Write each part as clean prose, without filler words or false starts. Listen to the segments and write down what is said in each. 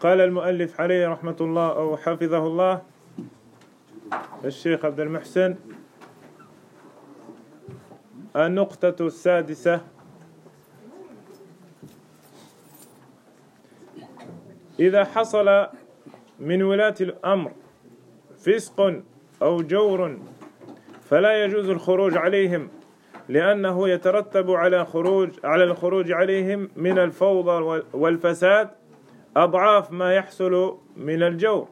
قال المؤلف عليه رحمة الله أو حفظه الله الشيخ عبد المحسن: النقطة السادسة: إذا حصل من ولاة الأمر فسق أو جور فلا يجوز الخروج عليهم، لأنه يترتب على الخروج عليهم من الفوضى والفساد أضعاف ما يحصل من الجور،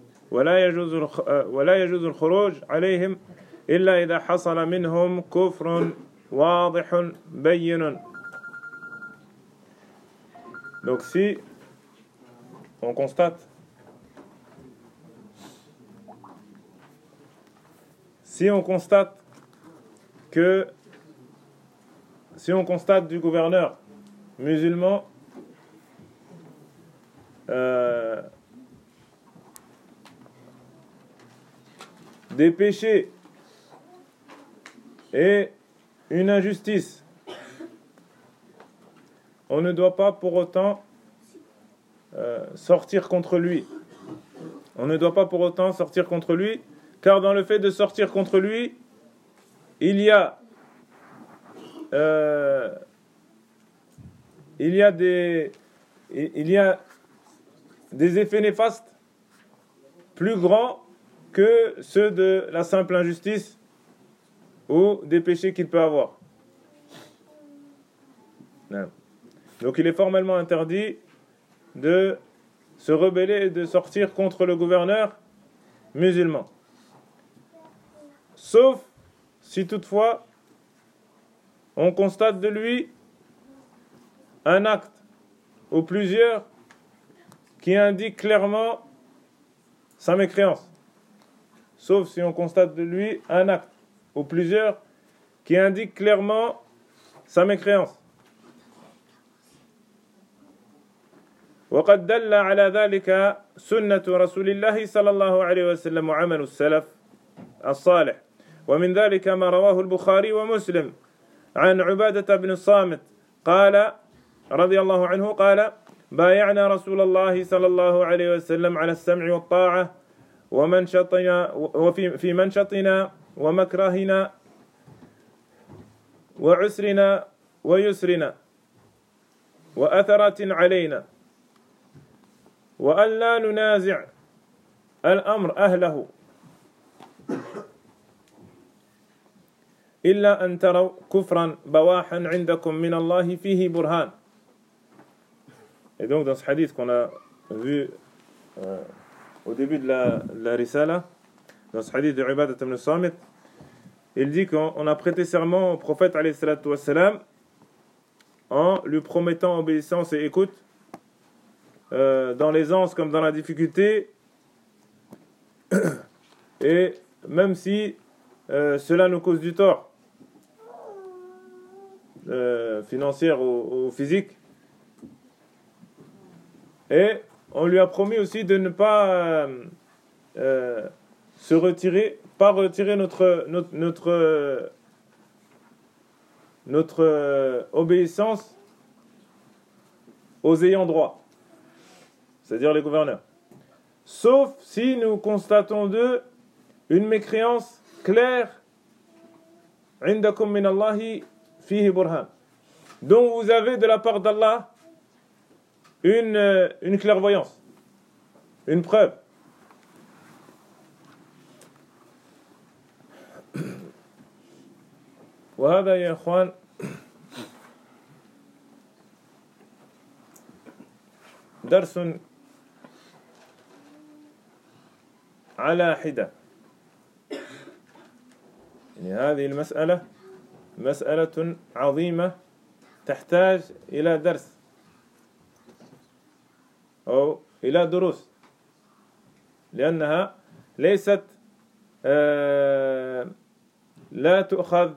ولا يجوز الخروج عليهم إلا إذا حصل منهم كفر واضح بين. Donc si on constate du gouverneur musulman des péchés et une injustice, on ne doit pas pour autant sortir contre lui. On ne doit pas pour autant sortir contre lui, car dans le fait de sortir contre lui, il y a des effets néfastes plus grands que ceux de la simple injustice ou des péchés qu'il peut avoir. Donc il est formellement interdit de se rebeller et de sortir contre le gouverneur musulman, sauf si toutefois on constate de lui un acte ou plusieurs qui indiquent clairement sa mécréance. Sauf si on constate de lui un acte ou plusieurs qui indiquent clairement sa mécréance. وقد دل على ذلك سنة رسول الله صلى الله عليه وسلم وعمل السلف الصالح، ومن ذلك ما رواه البخاري ومسلم عن عبادة بن الصامت قال رضي الله عنه قال: بايعنا رسول الله صلى الله عليه وسلم على السمع والطاعة في منشطنا ومكرهنا وعسرنا ويسرنا وأثرة علينا، وأن لا ننازع الأمر أهله إلا أن تروا كفرا بواحا عندكم من الله فيه برهان. Et donc dans ce hadith qu'on a vu au début de la Risala, dans ce hadith de Ubadah ibn Samit, il dit qu'on a prêté serment au prophète alayhi salatu wassalam en lui promettant obéissance et écoute dans l'aisance comme dans la difficulté, et même si cela nous cause du tort financier ou physique. Et on lui a promis aussi de ne pas retirer notre obéissance aux ayants droit, c'est-à-dire les gouverneurs, sauf si nous constatons d'eux une mécréance claire, عندكم من الله فيه برهان, dont vous avez de la part d'Allah une clairvoyance, une preuve. وهذا يا إخوان درس على حدة. يعني هذه المسألة مسألة عظيمة تحتاج إلى درس أو إلى دروس، لأنها ليست لا تؤخذ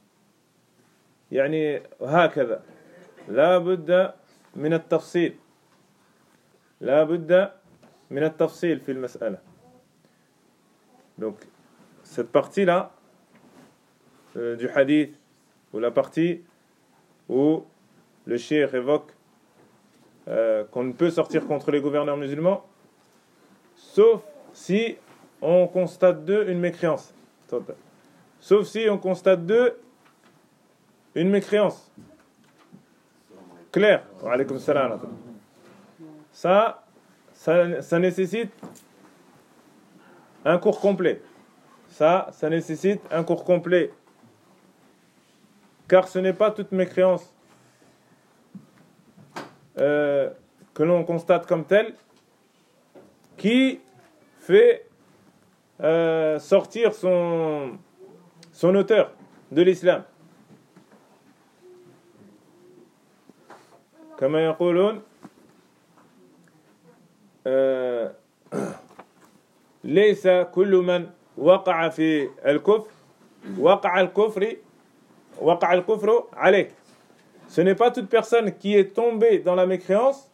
يعني هكذا، لا بد من التفصيل، لا بد من التفصيل في المسألة. Donc cette partie-là du hadith, ou la partie où le cheikh évoque qu'on ne peut sortir contre les gouverneurs musulmans, sauf si on constate d'eux une mécréance. Sauf si on constate d'eux une mécréance claire. Wa alaykoum salam. Ça nécessite un cours complet. Ça nécessite un cours complet. Car ce n'est pas toute mécréance que l'on constate comme telle qui fait sortir son auteur de l'islam. Comme يقولون ليس كل من وقع في الكفر وقع الكفر عليه. Ce n'est pas toute personne qui est tombée dans la mécréance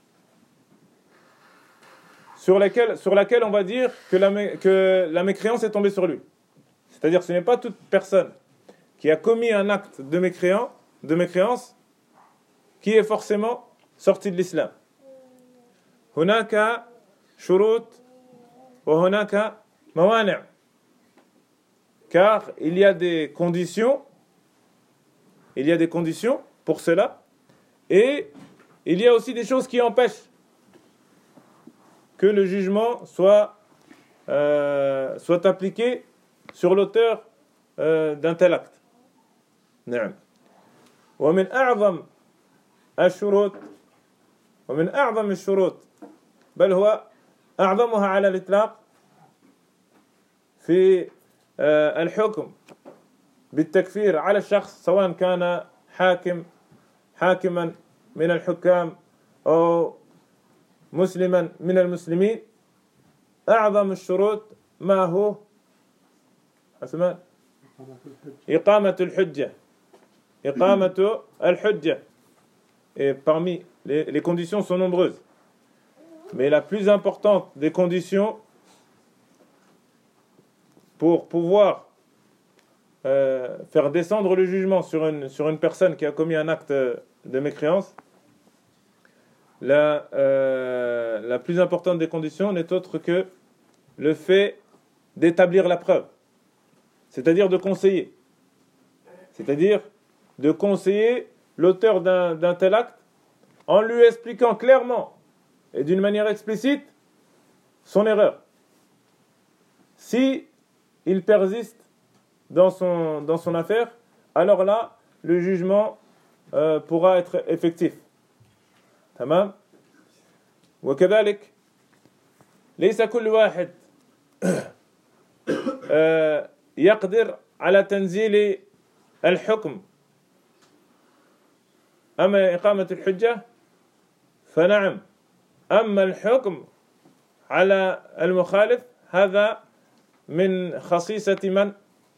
sur laquelle on va dire que la mécréance est tombée sur lui. C'est-à-dire ce n'est pas toute personne qui a commis un acte de mécréance qui est forcément sorti de l'islam. هناك شروط وهناك موانع. Car il y a des conditions pour cela, et il y a aussi des choses qui empêchent que le jugement soit appliqué sur l'auteur d'un tel acte. نعم. ومن أعظم الشروط بل هو أعظمها على الإطلاق في الحكم بالتكفير على الشخص سواء كان حاكما من الحكام أو مسلما من المسلمين. أعظم الشروط ما هو إقامة الحجة. Et parmi les conditions sont nombreuses, mais la plus importante des conditions pour pouvoir faire descendre le jugement sur une personne qui a commis un acte de mécréance, la plus importante des conditions n'est autre que le fait d'établir la preuve, c'est-à-dire de conseiller l'auteur d'un tel acte en lui expliquant clairement et d'une manière explicite son erreur. Si il persiste dans son affaire, alors là, le jugement pourra être effectif. تمام. وكذلك ليس كل واحد يقدر على تنزيل الحكم. أما إقامة الحجة فنعم. أما الحكم على المخالف هذا من خصيصة من؟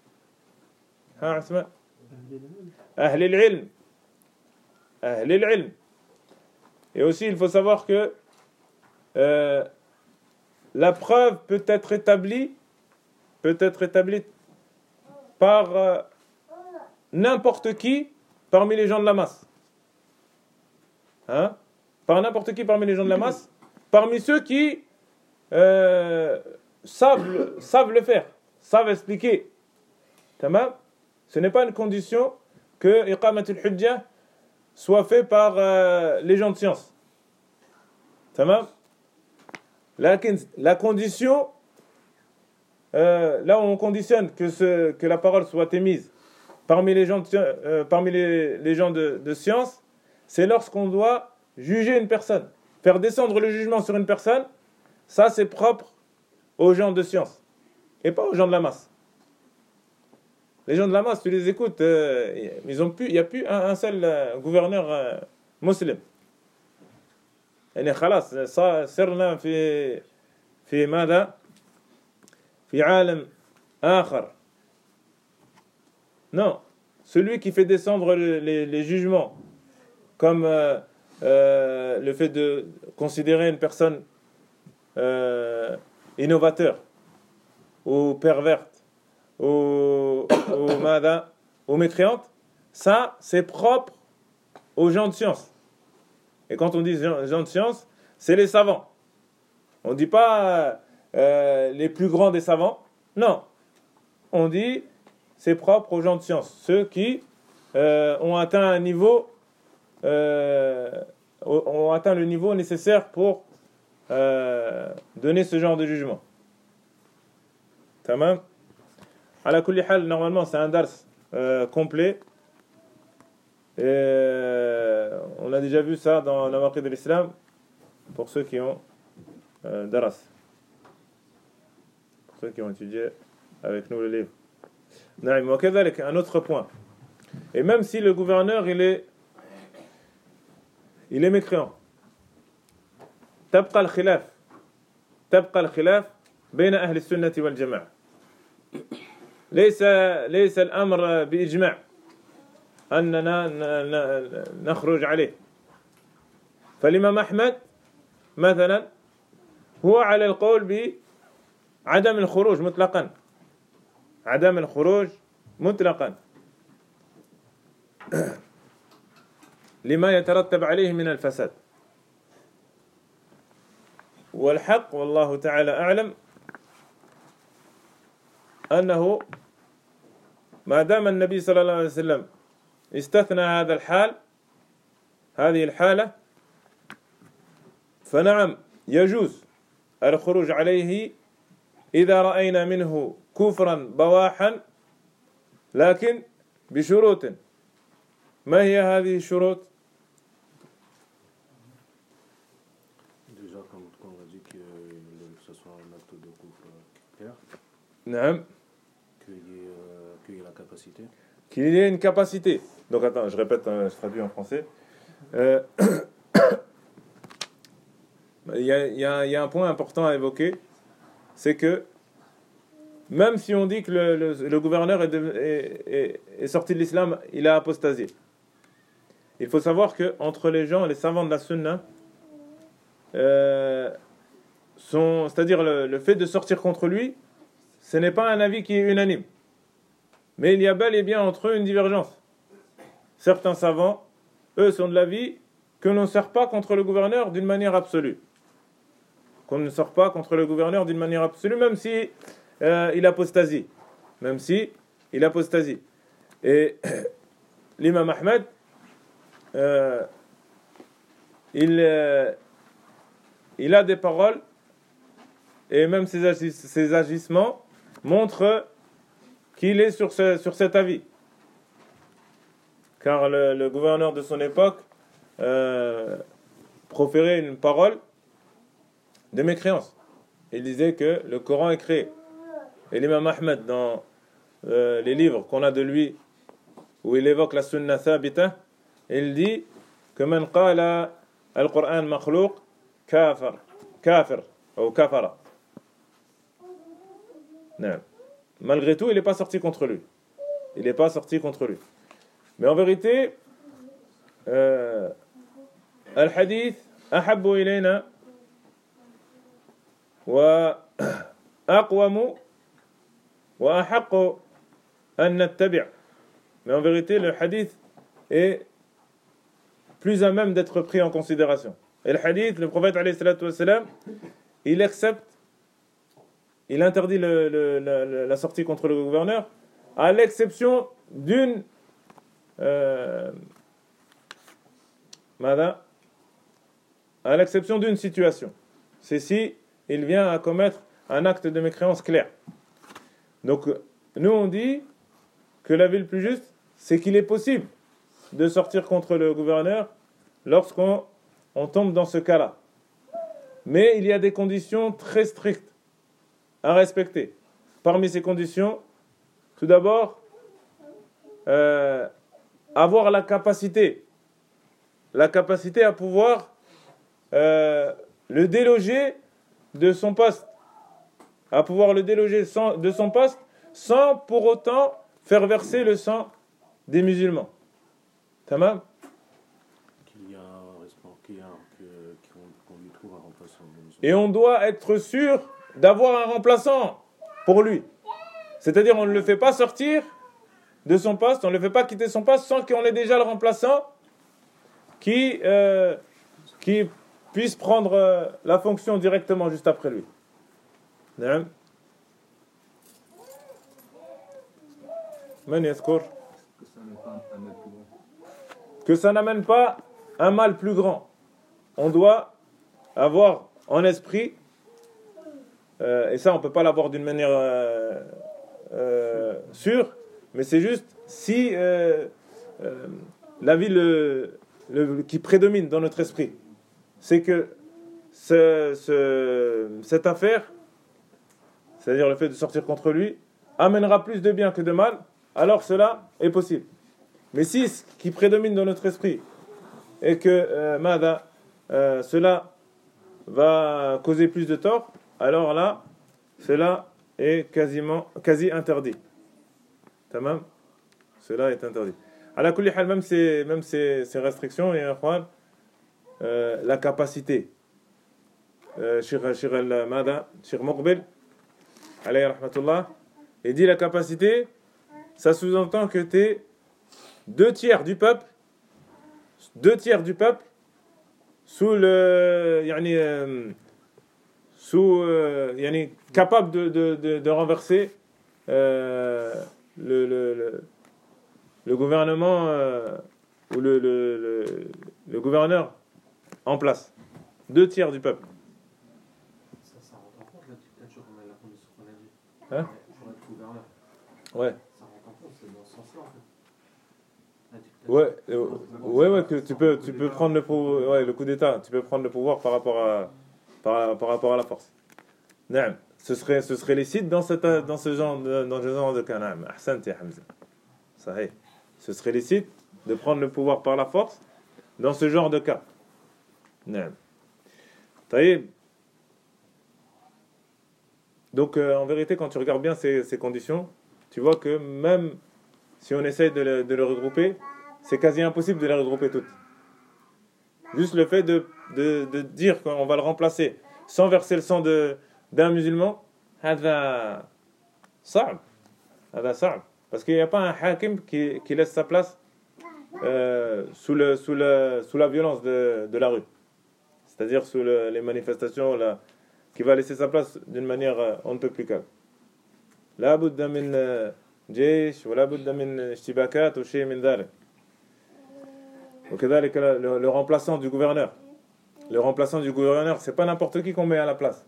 أهل العلم. Et aussi il faut savoir que la preuve peut être établie par n'importe qui parmi les gens de la masse. Par n'importe qui parmi les gens de la masse, parmi ceux qui savent le faire, savent expliquer. Tamam. Ce n'est pas une condition que iqamat al-hujja soit fait par les gens de science. Tamam. La condition, là où on conditionne que la parole soit émise parmi les gens de science, c'est lorsqu'on doit juger une personne. Faire descendre le jugement sur une personne, ça c'est propre aux gens de science et pas aux gens de la masse. Les gens de la masse, tu les écoutes, il n'y a plus un seul gouverneur musulman. يعني خلاص صرنا في ماذا؟ في عالم آخر. Non, celui qui fait descendre les jugements comme le fait de considérer une personne innovateur ou perverte ou mécréante, ça c'est propre aux gens de science. Et quand on dit gens de science, c'est les savants. On ne dit pas les plus grands des savants. Non. On dit c'est propre aux gens de science. Ceux qui ont atteint un niveau, ont atteint le niveau nécessaire pour donner ce genre de jugement. Tamam. Ala kulli hal, normalement c'est un dars complet. Et on a déjà vu ça dans la Nawaqid de l'Islam pour ceux qui ont daras, pour ceux qui ont étudié avec nous le livre. Naïm, wa kadhalik, un autre point. Et même si le gouverneur il est mécréant, تبقى الخلاف بين أهل السنة والجماعة. ليس الأمر بإجماع أننا نخرج عليه. فالإمام أحمد مثلا هو على القول بعدم الخروج مطلقا، عدم الخروج مطلقا لما يترتب عليه من الفساد. والحق والله تعالى أعلم أنه ما دام النبي صلى الله عليه وسلم استثنى هذه الحالة، فنعم يجوز الخروج عليه إذا رأينا منه كفرا بواحا، لكن بشروط. ما هي هذه الشروط؟ Déjà, quand on a dit que ce soit un acte de kufr clair, نعم. qu'il y ait la capacité. Qu'il y ait une capacité. Donc attends, je répète, je traduis en français. Il y a un point important à évoquer, c'est que même si on dit que le gouverneur est sorti de l'islam, il a apostasié. Il faut savoir que entre les gens, les savants de la sunna, c'est-à-dire le fait de sortir contre lui, ce n'est pas un avis qui est unanime. Mais il y a bel et bien entre eux une divergence. Certains savants, eux, sont de l'avis que l'on ne sort pas contre le gouverneur d'une manière absolue. Qu'on ne sort pas contre le gouverneur d'une manière absolue, même si il apostasie. Même si il apostasie. Et l'imam Ahmed, il a des paroles, et même ses agissements montrent qu'il est sur cet avis. Car le gouverneur de son époque proférait une parole de mécréance. Il disait que le Coran est créé. Et l'imam Ahmed, dans les livres qu'on a de lui, où il évoque la sunna thabita, il dit que man qala al-Qur'an makhlouq kafir ou kafara. Non. Malgré tout, il n'est pas sorti contre lui. Il n'est pas sorti contre lui. Mais en vérité, al-hadith ahabbu ilayna wa aqwamu wa ahaqqu an nattabi'. Mais en vérité, le hadith est plus à même d'être pris en considération. Et le hadith, le prophète alayhi salatu wassalam, il accepte, il interdit la sortie contre le gouverneur, à l'exception d'une à l'exception d'une situation. C'est si il vient à commettre un acte de mécréance clair. Donc, nous on dit que l'avis le plus juste, c'est qu'il est possible de sortir contre le gouverneur lorsqu'on tombe dans ce cas-là. Mais il y a des conditions très strictes à respecter. Parmi ces conditions, tout d'abord, avoir la capacité à pouvoir le déloger de son poste, à pouvoir le déloger de son poste sans pour autant faire verser le sang des musulmans. Tamam? Qu'on lui trouve un remplaçant. Et on doit être sûr d'avoir un remplaçant pour lui. C'est-à-dire, on ne le fait pas sortir de son poste, on ne le fait pas quitter son poste sans qu'on ait déjà le remplaçant qui qui puisse prendre la fonction directement juste après lui. نعم. من يذكر que ça n'amène pas un mal plus grand. On doit avoir en esprit, et ça on ne peut pas l'avoir d'une manière sûre, mais c'est juste si l'avis qui prédomine dans notre esprit, c'est que cette affaire, c'est-à-dire le fait de sortir contre lui, amènera plus de bien que de mal, alors cela est possible. Mais si ce qui prédomine dans notre esprit est que cela va causer plus de tort, alors là, cela est quasi interdit. Tamam? Cela est interdit. Ala kulli hal, même ces restrictions, et la capacité. Cheikh Muqbil, alayhi rahmatullah, il dit la capacité, ça sous-entend que tu es 2/3 du peuple sous le capable de renverser le gouvernement ou le gouverneur en place. 2/3 du peuple. Ça rentre en compte la dictature, la condition qu'on a dit. Hein? Pour être gouverneur. Ouais. Ça rentre en compte, c'est dans ce sens-là en fait. Ouais, que tu peux prendre le coup d'état, tu peux prendre le pouvoir par rapport à la force. Naam, ce serait licite dans ce genre de cas. Naam, ahsanta ya Hamza. Sahih. Ce serait licite de prendre le pouvoir par la force dans ce genre de cas. Naam. Taïb. Donc en vérité, quand tu regardes bien ces conditions, tu vois que même si on essaye de le regrouper, c'est quasi impossible de les regrouper toutes. Juste le fait de dire qu'on va le remplacer sans verser le sang d'un musulman, هذا صعب. Parce qu'il n'y a pas un hakim qui laisse sa place sous la violence de la rue. C'est-à-dire sous les manifestations, qui va laisser sa place d'une manière on ne peut plus calme. لا بد من جيش ولا بد من اشتباكات وشيء من ذلك. وكذلك le remplaçant du gouverneur. Le remplaçant du gouverneur, c'est pas n'importe qui qu'on met à la place.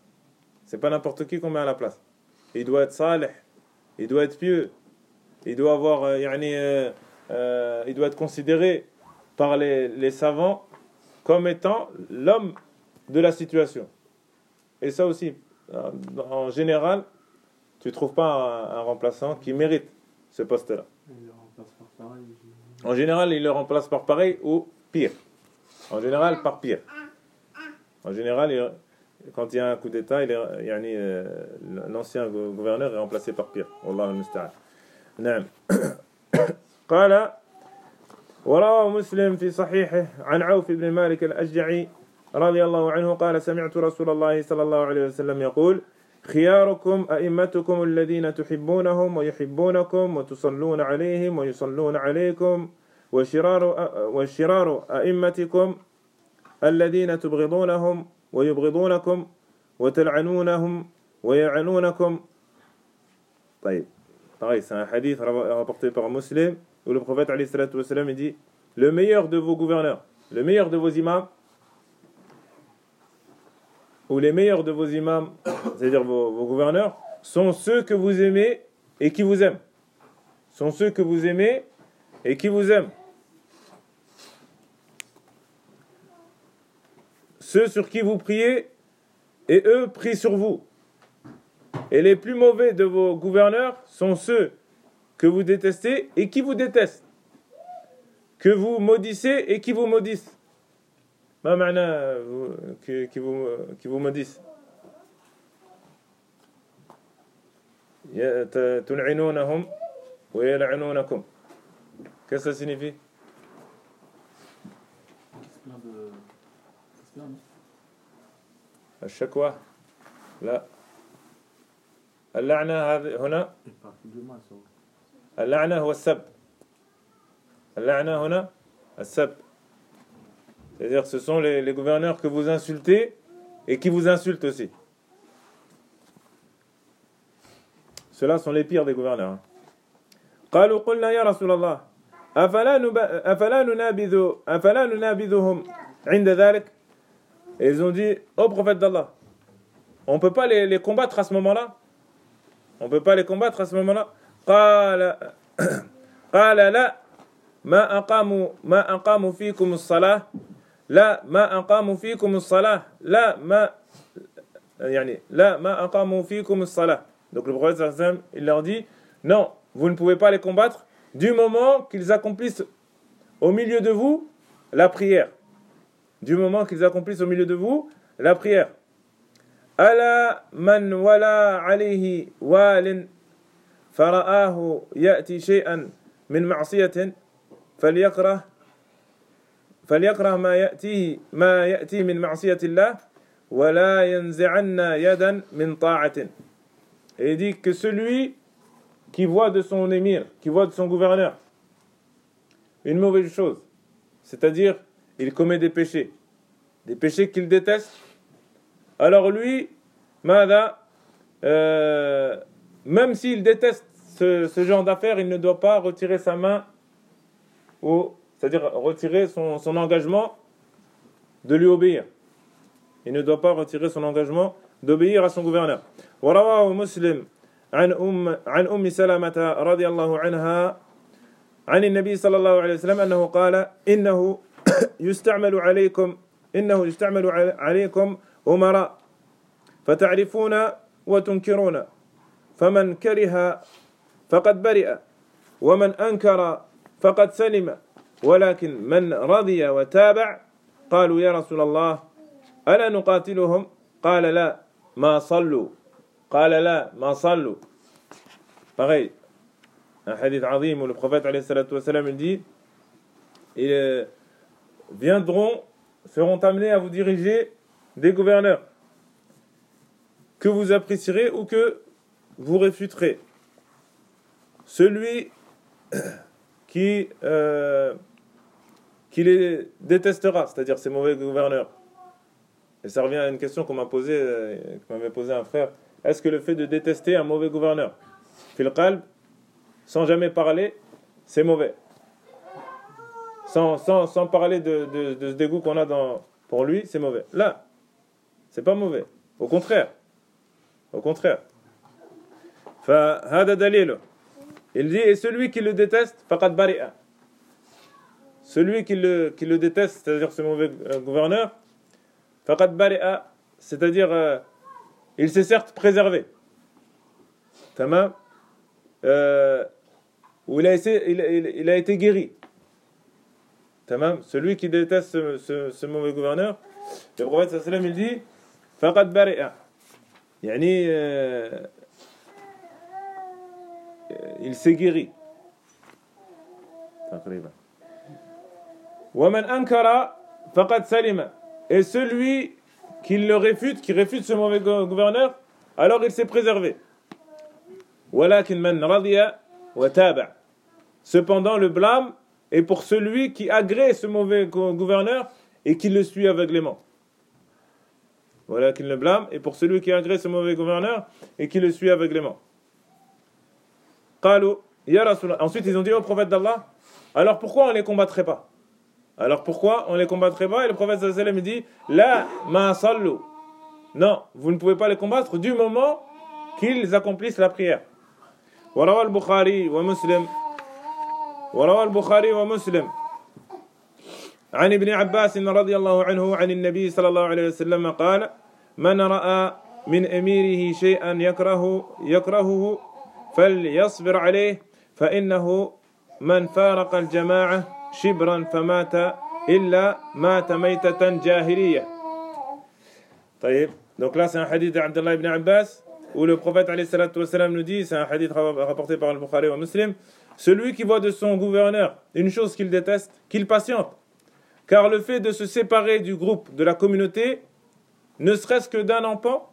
Il doit être salih, il doit être pieux, il doit avoir il doit être considéré par les savants comme étant l'homme de la situation. Et ça aussi, en général, tu trouves pas un remplaçant qui mérite ce poste-là. En général, il le remplace par pareil ou pire. En général, par pire. En général, quand il y a un coup d'État, l'ancien gouverneur est remplacé par pire. Wallahu al-musta'an. نعم. قال وروى مسلم في صحيحه عن عوف بن مالك الأشجعي رضي الله عنه قال سمعت رسول الله صلى الله عليه وسلم يقول خياركم أئمتكم الذين تحبونهم ويحبونكم وتصلون عليهم ويصلون عليكم وشرار أئمتكم الذين تبغضونهم ويبغضونكم وتلعنونهم ويلعنونكم. طيب, pareil, c'est un hadith rapporté par Muslim où le prophète alayhi salatu wassalam dit le meilleur de vos gouverneurs, le meilleur de vos imams, ou les meilleurs de vos imams, c'est-à-dire vos gouverneurs, sont ceux que vous aimez et qui vous aiment. Sont ceux que vous aimez et qui vous aiment. Ceux sur qui vous priez et eux prient sur vous. Et les plus mauvais de vos gouverneurs sont ceux que vous détestez et qui vous détestent. Que vous maudissez et qui vous maudissent. ما معنى qui vous maudissent? تلعنونهم ويلعنونكم. Qu'est-ce que ça signifie? الشكوى لا. اللعنة هنا اللعنة هو السب. اللعنة هنا السب. C'est-à-dire ce sont les gouverneurs que vous insultez et qui vous insultent aussi. Ceux-là sont les pires des gouverneurs. قالوا قلنا يا رسول الله أفلا ننابذهم عند ذلك. Et ils ont dit, ô prophète d'Allah, on ne peut pas les combattre à ce moment-là. On ne peut pas les combattre à ce moment-là. قال لا ما أقاموا فيكم الصلاة لا ما أقاموا فيكم الصلاة لا ما أقاموا فيكم الصلاة. Donc le prophète sallallahu alayhi wa sallam, il leur dit, non, vous ne pouvez pas les combattre du moment qu'ils accomplissent au milieu de vous la prière. Du moment qu'ils accomplissent au milieu de vous la prière. Ala man wala alayhi walin fara'ahu ya'ti shay'an min ma'siyatin falyakrah ma ya'ti min ma'siyatillah wa la yanzi'anna yadan min ta'atin. Et il dit que celui qui voit de son émir, qui voit de son gouverneur une mauvaise chose, c'est-à-dire il commet des péchés qu'il déteste, alors lui, même s'il déteste ce genre d'affaires, il ne doit pas retirer sa main, c'est-à-dire retirer son engagement de lui obéir. Il ne doit pas retirer son engagement d'obéir à son gouverneur. ورواه مسلم عن أم سلمة رضي الله عنها عن النبي صلى الله عليه وسلم أنه قال إنه يستعمل عليكم أمراء فتعرفون وتنكرون فمن كره فقد برئ ومن أنكر فقد سلم ولكن من رضي وتابع قالوا يا رسول الله ألا نقاتلهم قال لا ما صلوا pareil, un hadith azim où le prophète alayhi salatu wassalam il dit, ils seront amenés à vous diriger des gouverneurs que vous apprécierez ou que vous réfuterez. Celui qui les détestera, c'est-à-dire ces mauvais gouverneurs. Et ça revient à une question m'avait posé un frère. Est-ce que le fait de détester un mauvais gouverneur, fil qalb, sans jamais parler, c'est mauvais? Sans parler de ce dégoût qu'on a pour lui, c'est mauvais. Là, c'est pas mauvais. Au contraire. فهذا دليله. Il dit, et celui qui le déteste, faqad bari'a. Celui qui le déteste, c'est-à-dire ce mauvais gouverneur, faqad bari'a, c'est-à-dire il s'est certes préservé. Tamam. Où il a été guéri. Tamam. Celui qui déteste ce mauvais gouverneur, le prophète sallallahu alayhi wa sallam, il dit faqad bari'a. Yani il s'est guéri. Wa man ankara faqad salima. Et celui qui réfute ce mauvais gouverneur, alors il s'est préservé. Walakin man radiya wa taba. Cependant, le blâme est pour celui qui agrée ce mauvais gouverneur et qui le suit aveuglément. Walakin le blâme est pour celui qui agrée ce mauvais gouverneur et qui le suit aveuglément. Qalu ya Rasul. Ensuite, ils ont dit au prophète d'Allah, alors pourquoi on ne les combattrait pas? Et le prophète sallallahu alayhi wa sallam dit la ma sallu. Non, vous ne pouvez pas les combattre du moment qu'ils accomplissent la prière. وروى البخاري ومسلم عن ابن عباس رضي الله عنه عن النبي صلى الله عليه وسلم قال من رأى من أميره شيئا يكرهه فليصبر عليه فإنه من فارق الجماعة شبرا فمات إلا مات ميتة جاهلية. طيب, donc là c'est un hadith d'Abdullah ibn Abbas où le prophète alayhi salatu wassalam nous dit, c'est un hadith rapporté par le Bukhari ou Muslim, celui qui voit de son gouverneur une chose qu'il déteste, qu'il patiente, car le fait de se séparer du groupe, de la communauté, ne serait-ce que d'un empan,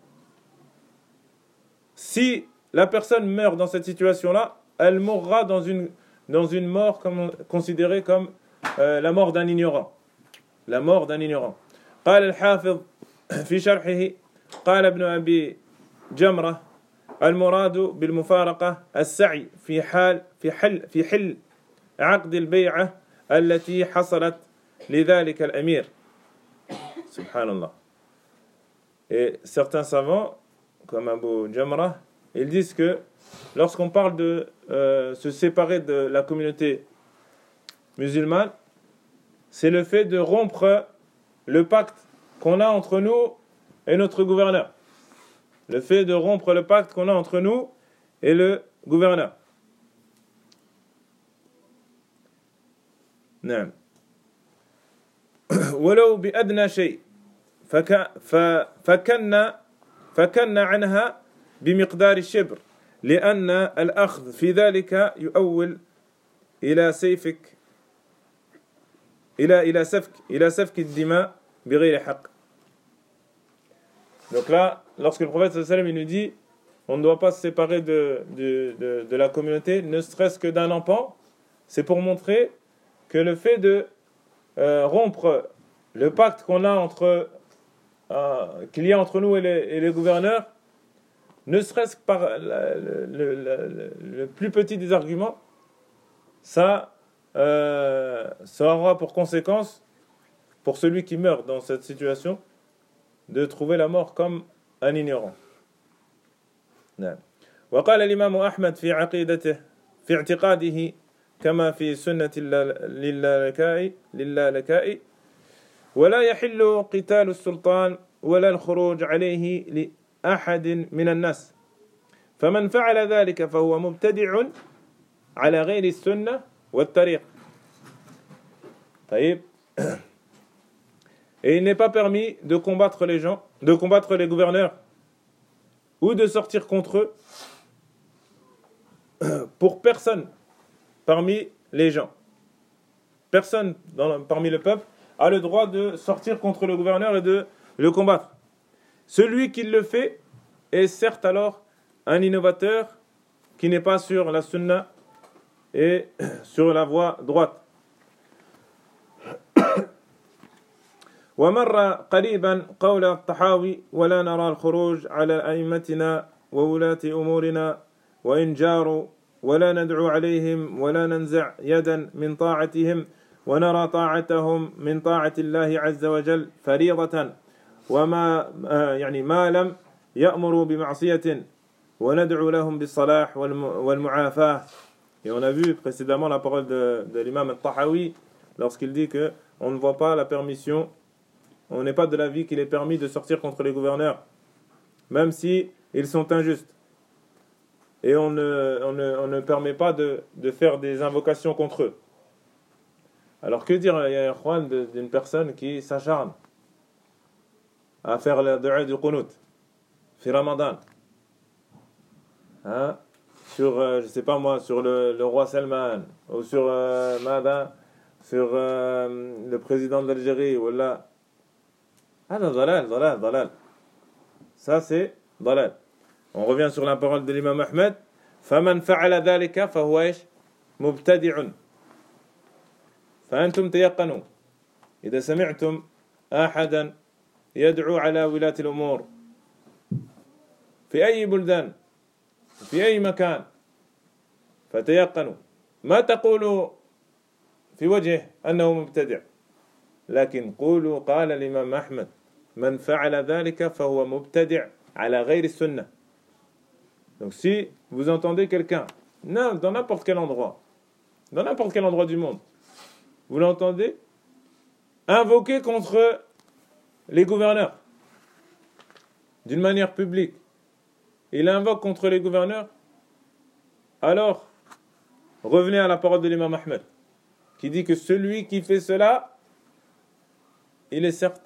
si la personne meurt dans cette situation-là, elle mourra dans une mort considérée comme la mort d'un ignorant. la mort d'un ignorant. قال الحافظ في شرحه قال ابن أبي جمرة المراد بالمفارقة السعي في حل عقد البيعة التي حصلت لذلك الأمير. Subhanallah. Et certains savants, comme Abu Jamra, ils disent que lorsqu'on parle de se séparer de la communauté musulmane, c'est le fait de rompre le pacte qu'on a entre nous et notre gouverneur. Le fait de rompre le pacte qu'on a entre nous et le gouverneur. نعم. ولو بأدنى شيء فكنا عنها بمقدار الشبر لأن الأخذ في ذلك يؤول إلى سفك الدماء بغير حق. Donc là, lorsque le prophète sallallahu alayhi wa sallam il nous dit on ne doit pas se séparer de la communauté, ne serait-ce que d'un empan, c'est pour montrer que le fait de rompre le pacte qu'on a qu'il y a entre nous et les gouverneurs, ne serait-ce que par le plus petit des arguments, ça aura pour conséquence, pour celui qui meurt dans cette situation, de trouver la mort comme un ignorant. وقال الإمام أحمد في عقيدته في اعتقاده كما في سنة للالكائي ولا يحل قتال السلطان ولا الخروج عليه لأحد من الناس فمن فعل ذلك فهو مبتدع على غير السنة والطريق. طيب. Et il n'est pas permis de combattre les gens, de combattre les gouverneurs ou de sortir contre eux pour personne parmi les gens. Personne parmi le peuple a le droit de sortir contre le gouverneur et de le combattre. Celui qui le fait est certes alors un innovateur qui n'est pas sur la sunna et sur la voie droite. ومر قريبا قول الطحاوي ولا نرى الخروج على أئمتنا وولاة أمورنا وإن جاروا ولا ندعو عليهم ولا ننزع يدا من طاعتهم ونرى طاعتهم من طاعة الله عز وجل فريضة وما ما لم يأمروا بمعصية وندعو لهم بالصلاح والمعافاة. Et on a vu précédemment la parole de l'imam al-Tahawi lorsqu'il dit que on ne voit pas la permission, on n'est pas de l'avis qu'il est permis de sortir contre les gouverneurs, même si ils sont injustes. Et on ne permet pas de faire des invocations contre eux. Alors que dire, il y a un d'une personne qui s'acharne à faire la dua du qunut, fi Ramadan, hein? Sur, je sais pas moi, sur le roi Salman, ou sur le président de l'Algérie, ou là. Ah, dalal. Ça, c'est dalal. On revient sur la parole de l'imam Ahmed. فَمَنْ فَعَلَ ذَلِكَ فَهُوَ إيش؟ مُبْتَدِعٌ. فأنتم تيقنوا إذا سمعتم أحدا يدعو على ولاة الأمور في أي بلدان في أي مكان فتيقنوا ما تقولوا في وجهه أنه مبتدع لكن قولوا قال الإمام أحمد من فعل ذلك فهو مبتدع على غير السنة. Donc si vous entendez quelqu'un dans n'importe quel endroit du monde, vous l'entendez invoquer contre les gouverneurs d'une manière publique, il invoque contre les gouverneurs, alors revenez à la parole de l'imam Ahmed qui dit que celui qui fait cela, il est certes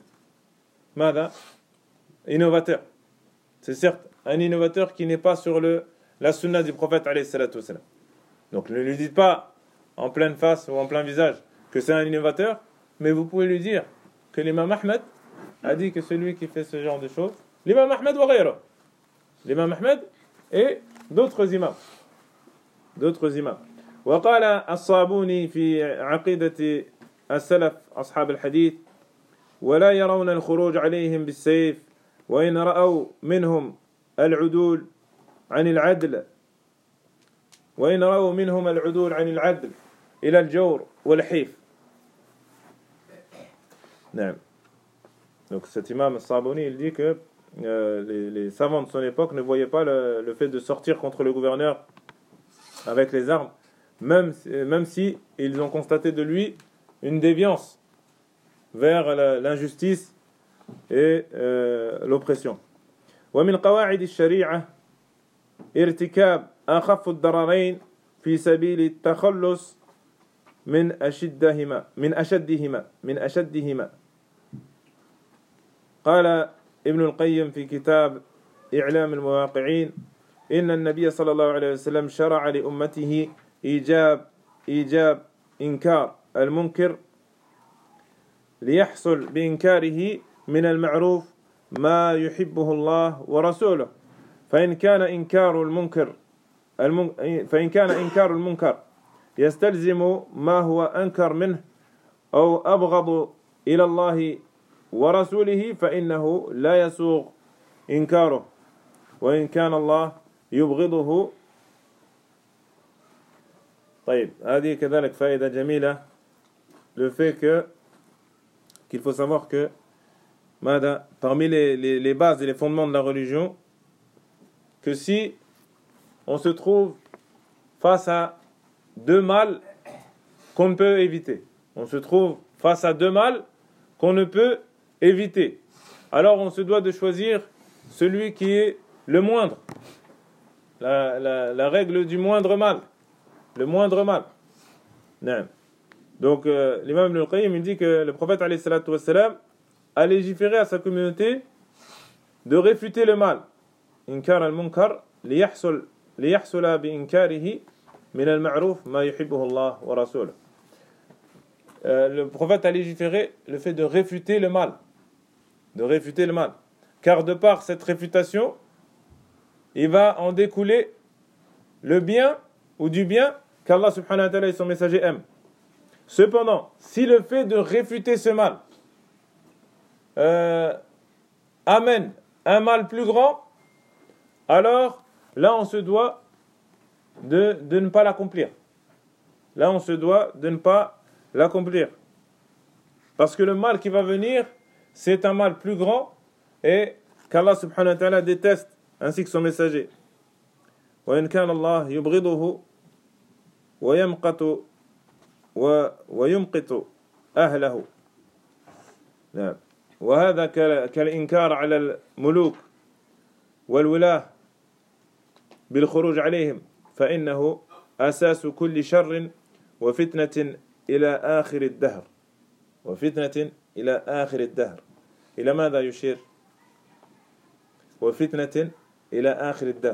innovateur. C'est certes un innovateur qui n'est pas sur la sunna du prophète alayhi salatu wassalam. Donc ne lui dites pas en pleine face ou en plein visage que c'est un innovateur, mais vous pouvez lui dire que l'imam Ahmed a dit que celui qui fait ce genre de choses, l'imam Ahmed wa ghayra, l'imam Ahmed et d'autres imams. وقال الصابوني في عقيدة السلف أصحاب الحديث ولا يرون الخروج عليهم بالسيف وإن رأوا منهم العدول عن العدل إلى الجور والحيف. نعم. Donc cet imam Saboni, il dit que les savants de son époque ne voyaient pas le fait de sortir contre le gouverneur avec les armes, même si ils ont constaté de lui une déviance vers l'injustice et l'oppression. ومن قواعد الشريعة ارتكاب أخف الضررين في سبيل التخلص من أشدهما. قال ابن القيم في كتاب إعلام المواقعين إن النبي صلى الله عليه وسلم شرع لأمته إيجاب إنكار المنكر ليحصل بإنكاره من المعروف ما يحبه الله ورسوله. فإن كان إنكار المنكر يستلزم ما هو أنكر منه أو أبغض إلى الله ورسوله فإنه لا يسوغ إنكاره وإن كان الله يبغضه. طيب هذه كذلك فائدة جميلة, le fait qu'il faut savoir que parmi les bases et les fondements de la religion, que si on se trouve face à deux mal qu'on ne peut éviter, on se trouve face à deux mal qu'on ne peut éviter, alors on se doit de choisir celui qui est le moindre, la règle du moindre mal, le moindre mal. Non. Donc l'imam Ibn al-Qayyim il dit que le prophète alayhi salatu wassalam a légiféré à sa communauté de réfuter le mal. Inkar al-munkar liyahsul bi inkarihi min al-ma'ruf ma yuhibbuhu Allah wa rasuluh. Le prophète a légiféré le fait de réfuter le mal. Car de par cette réfutation, il va en découler le bien ou du bien qu'Allah subhanahu wa ta'ala et son messager aiment. Cependant, si le fait de réfuter ce mal amène un mal plus grand, alors là on se doit de ne pas l'accomplir. Parce que le mal qui va venir, c'est un mal plus grand et qu'Allah subhanahu wa ta'ala déteste, ainsi que son messager. وَإِنْ كَانَ اللَّهُ يُبْغِضُهُ ويمقت أهله. نعم. وهذا كالإنكار على الملوك والولاة بالخروج عليهم فإنه أساس كل شر وفتنة إلى آخر الدهر. إلى ماذا يشير؟ وفتنة إلى آخر الدهر,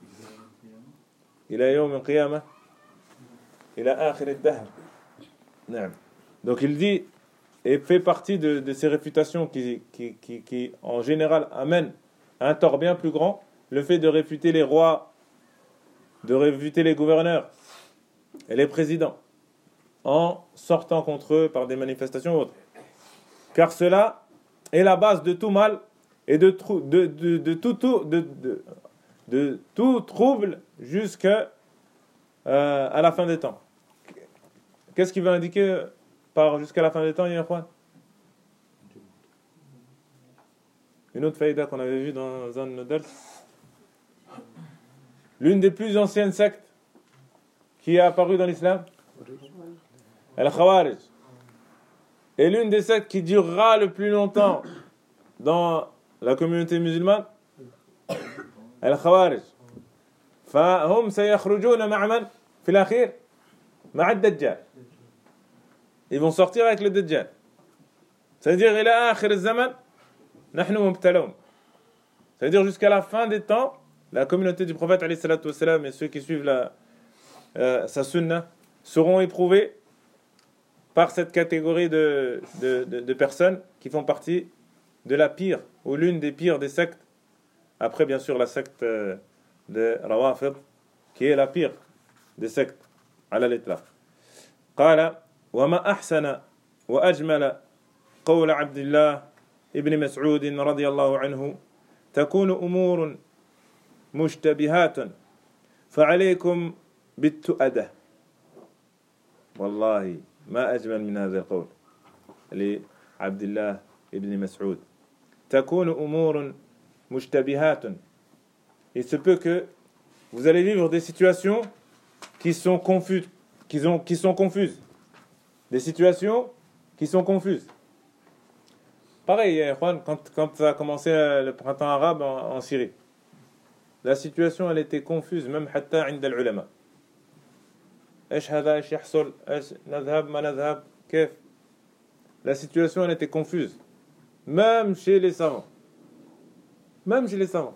إلى يوم القيامة, إلى آخر الدهر. Donc il dit, et fait partie de ces réfutations qui en général amènent un tort bien plus grand, le fait de réfuter les rois, de réfuter les gouverneurs et les présidents en sortant contre eux par des manifestations ou autres. Car cela est la base de tout mal et de tout trouble jusqu'à la fin des temps. Qu'est-ce qui va indiquer par jusqu'à la fin des temps, il y a quoi? Une autre faïda qu'on avait vue dans un de nos dars. L'une des plus anciennes sectes qui est apparue dans l'islam, Al-Khawarij. Et l'une des sectes qui durera le plus longtemps dans la communauté musulmane, Al-Khawarij. فهم سيخرجون مع من في الأخير مع الدجال. Ils vont sortir avec le Dajjal. C'est-à-dire, إلى آخر الزمن نحن مبتلون. C'est-à-dire, jusqu'à la fin des temps, la communauté du prophète alayhi salatu wassalam et ceux qui suivent sa sunna seront éprouvés par cette catégorie de personnes qui font partie de la pire, ou l'une des pires des sectes. Après, bien sûr, la secte de Rawafid, qui est la pire des sectes, على الإطلاق. قال وما أحسن وأجمل قول عبد الله ابن مسعود رضي الله عنه تكون أمور مشتبهات فعليكم بالتؤدة. والله ما أجمل من هذا القول لعبد الله ابن مسعود. تكون أمور مشتبهات. Il se peut que vous allez vivre des situations qui sont confuses, qui sont confuses. Des situations qui sont confuses. Pareil, quand ça a commencé le printemps arabe en Syrie, la situation elle était confuse, même حتى عند العلماء. إيش هذا إيش يحصل إيش نذهب ما نذهب كيف. La situation elle était confuse, même chez les savants. Même chez les savants.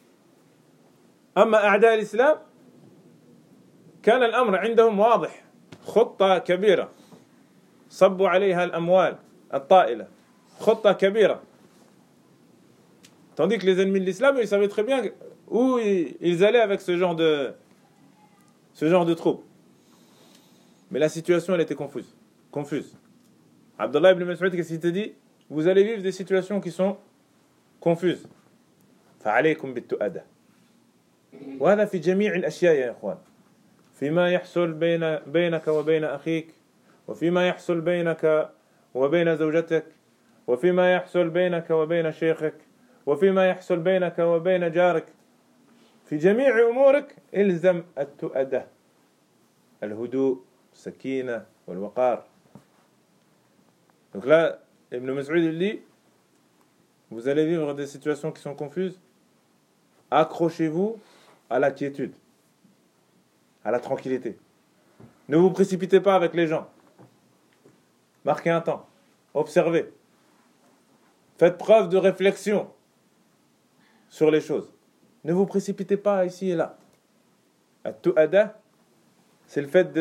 أما أعداء الإسلام كان الأمر عندهم واضح. خطة كبيرة صبوا عليها الأموال الطائلة. خطة كبيرة. Tandis que les ennemis de l'islam, ils savaient très bien où ils allaient avec ce genre de troupes. Mais la situation, elle était confuse. Abdullah ibn Mas'ud, qu'est-ce qu'il te dit? Vous allez vivre des situations qui sont confuses. فعليكم بالتؤدة. وهذا في جميع الأشياء يا إخوان. فيما يحصل بينك وبين أخيك، وفيما يحصل بينك وبين زوجتك، وفيما يحصل بينك وبين شيخك، وفيما يحصل بينك وبين جارك. في جميع أمورك إلزم التؤدة، الهدوء، السكينة والوقار. Donc là, Ibn Mas'ud dit, vous allez vivre des situations qui sont confuses, accrochez-vous à la quiétude, à la tranquillité. Ne vous précipitez pas avec les gens. Marquez un temps, observez. Faites preuve de réflexion sur les choses. Ne vous précipitez pas ici et là. At-tu'ada, c'est le fait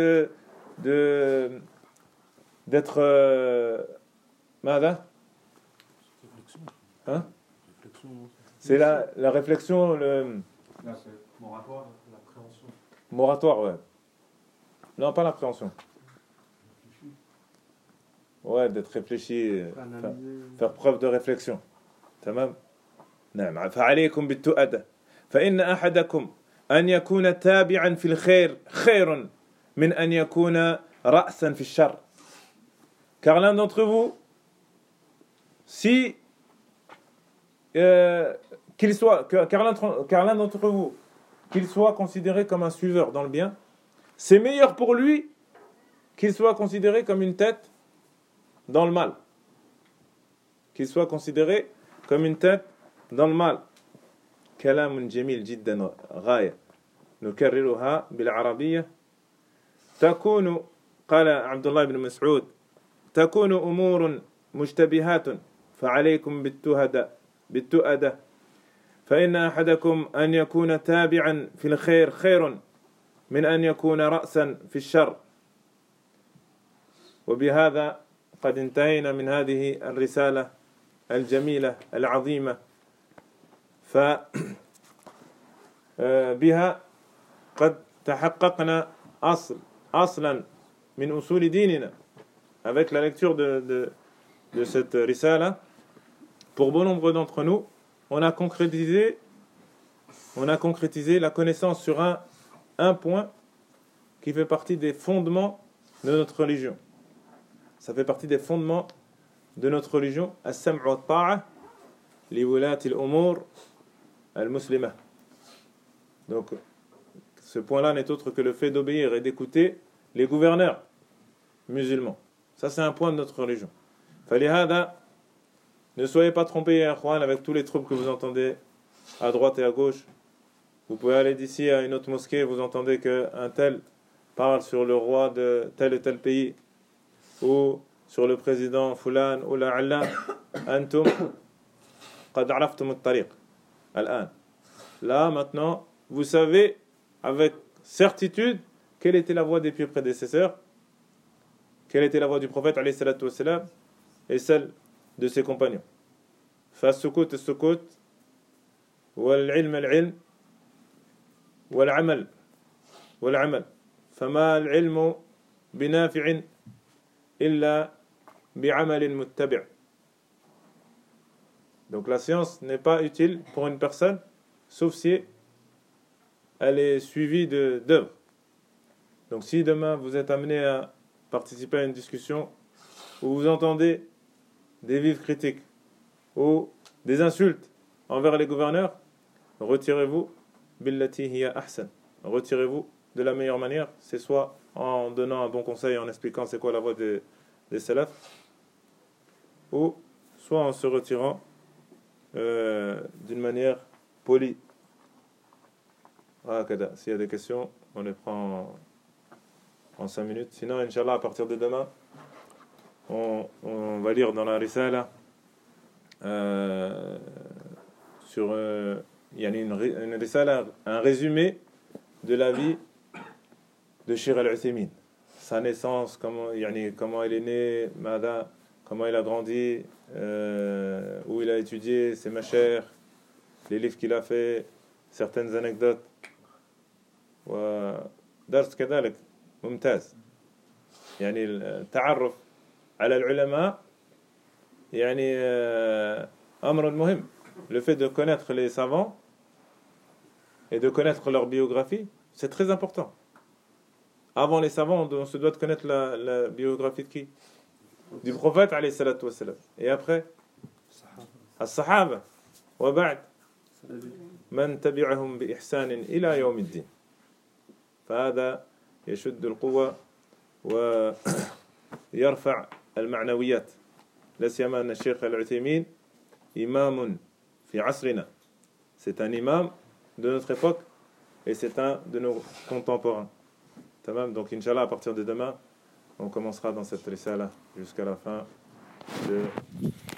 d'être ماذا؟ Hein? C'est la réflexion, le... Là, c'est moratoire, l'appréhension. Moratoire, ouais. Non, pas l'appréhension. Ouais, d'être réfléchi, faire preuve de réflexion. تمام؟ نعم. فعليكم بالتؤدة. فإن أحدكم أن يكون تابعا في الخير خير من أن يكون رأسا في الشر. Car l'un d'entre vous, car l'un d'entre vous, qu'il soit considéré comme un suiveur dans le bien, c'est meilleur pour lui qu'il soit considéré comme une tête dans le mal. Qu'il soit considéré comme une tête dans le mal. كلام جميل جدا غاية نكررها بالعربية. تكون قال عبد الله بن مسعود تكون أمور مشتبهات فعليكم بالتؤدة فإن أحدكم أن يكون تابعا في الخير خير من أن يكون رأسا في الشر. وبهذا قد انتهينا من هذه الرسالة الجميلة العظيمة. فبها قد تحققنا أصلا من أصول ديننا. Avec la lecture de cette risala, pour bon nombre d'entre nous, on a concrétisé la connaissance sur un point qui fait partie des fondements de notre religion. Ça fait partie des fondements de notre religion. As-sam'u wat-ta'a li wulati al-umur al-muslimah. Donc, ce point-là n'est autre que le fait d'obéir et d'écouter les gouverneurs musulmans. Ça, c'est un point de notre religion. فلهذا, ne soyez pas trompés, Akhwan, avec tous les troubles que vous entendez à droite et à gauche. Vous pouvez aller d'ici à une autre mosquée, vous entendez qu'un tel parle sur le roi de tel et tel pays, ou sur le président Fulan ou la'alla. Antum qad araftum at-tariq al-an. Là, maintenant, vous savez avec certitude quelle était la voie des pieux prédécesseurs, quelle était la voie du prophète alayhi salatu wassalam, et celle de ses compagnons. فالسكوت السكوت والعلم العلم والعمل والعمل فما العلم بنافع إلا بعمل متبع. Donc la science n'est pas utile pour une personne, sauf si elle est suivie d'œuvres. Donc si demain vous êtes amené à participer à une discussion où vous entendez des vives critiques ou des insultes envers les gouverneurs, retirez-vous billati hiya ahsan. Retirez-vous de la meilleure manière, c'est soit en donnant un bon conseil, en expliquant c'est quoi la voie des salafs, ou soit en se retirant d'une manière polie. S'il y a des questions, on les prend en 5 minutes. Sinon, Inch'Allah, à partir de demain, on va lire dans la Risala sur une Risala, un résumé de la vie de Cheikh Al-Uthaymin. Sa naissance, comment il est né, comment il a grandi, où il a étudié, ses mashayikh, les livres qu'il a fait, certaines anecdotes. ودرس كذلك ممتاز يعني التعرف على العلماء يعني أمر مهم. Le fait de connaître les savants et de connaître leur biographie, c'est très important. Avant les savants, on se doit de connaître la biographie de qui? Du prophète alayhi salatu wassalam. Et après الصحابة وبعد من تبعهم بإحسان إلى يوم الدين. فهذا يشد القوة ويرفع المعنويات. لا سيما أن الشيخ العثيمين إمام في عصرنا. C'est un imam de notre époque et c'est un de nos contemporains. Tamam, donc Inch'Allah, à partir de demain, on commencera dans cette risala jusqu'à la fin de